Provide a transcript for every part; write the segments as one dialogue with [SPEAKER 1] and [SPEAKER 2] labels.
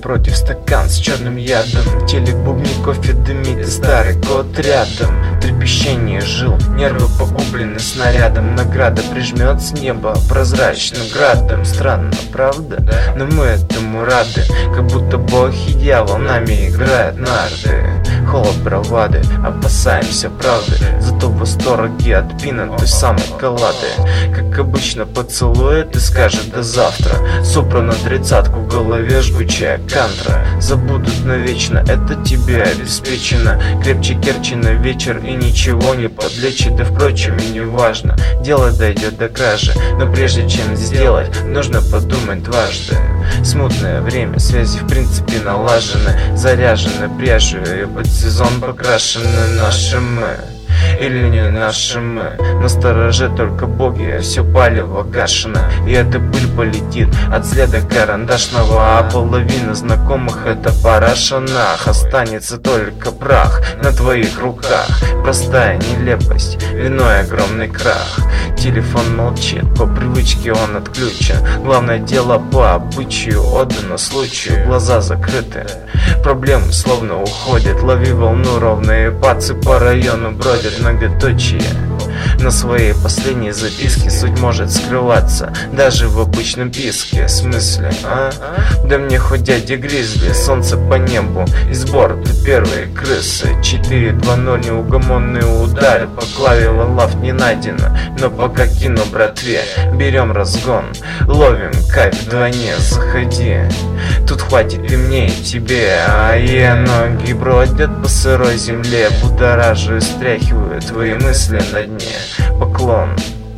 [SPEAKER 1] напротив стакан с черным ядом. Телек бубнит, кофе дымит и старый кот рядом. Трепещение жил, нервы погублены снарядом. Награда прижмет с неба прозрачным градом. Странно, правда? Но мы этому рады, как будто бог и дьявол нами играет нарды. Холод бравады, опасаемся правды, зато в восторге от пина той самой коллады. Как обычно поцелует и скажет до завтра. Супра на 30-ку, в голове жгучая кантра. Забудут навечно, это тебе обеспечено. Крепче Керчина вечер и ничего не подлечит. Да впрочем и не важно, дело дойдет до кражи. Но прежде чем сделать, нужно подумать дважды. Смутное время, связи в принципе налажены, заряжены пряжью и под сезон покрашены наши мы. Или не наши мы. Настороже только боги, все палево гашено. И эта пыль полетит от следа карандашного. А половина знакомых это парашанах. Останется только прах на твоих руках. Простая нелепость, виной огромный крах. Телефон молчит, по привычке он отключен. Главное дело по обычаю отдано случаю. Глаза закрыты, проблемы словно уходят. Лови волну, ровные пацы по району бродят. Многоточие на своей последней записке. Суть может скрываться даже в обычном писке. В смысле, а? Да мне хоть дядя Гризли, солнце по небу и с борта первые крысы. 4-2-0, неугомонные удары по клаве лав не найдено. Но пока кину братве, берем разгон, ловим кайф вдвойне, заходи. Тут хватит и мне, и тебе, а я ноги бродят по сырой земле. Будоражу и стряхиваю твои мысли на дне. Поклон,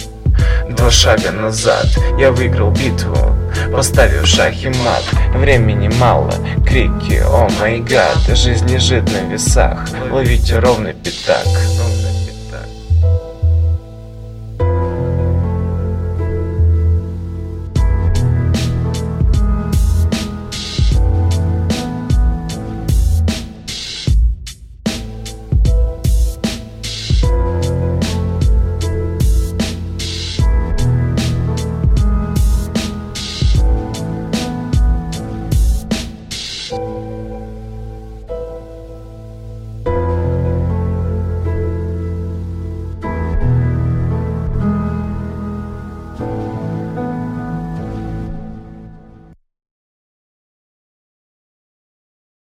[SPEAKER 1] 2 шага назад, я выиграл битву, поставив шах и мат. Времени мало, крики, о май гад. Жизнь лежит на весах, ловите ровный пятак.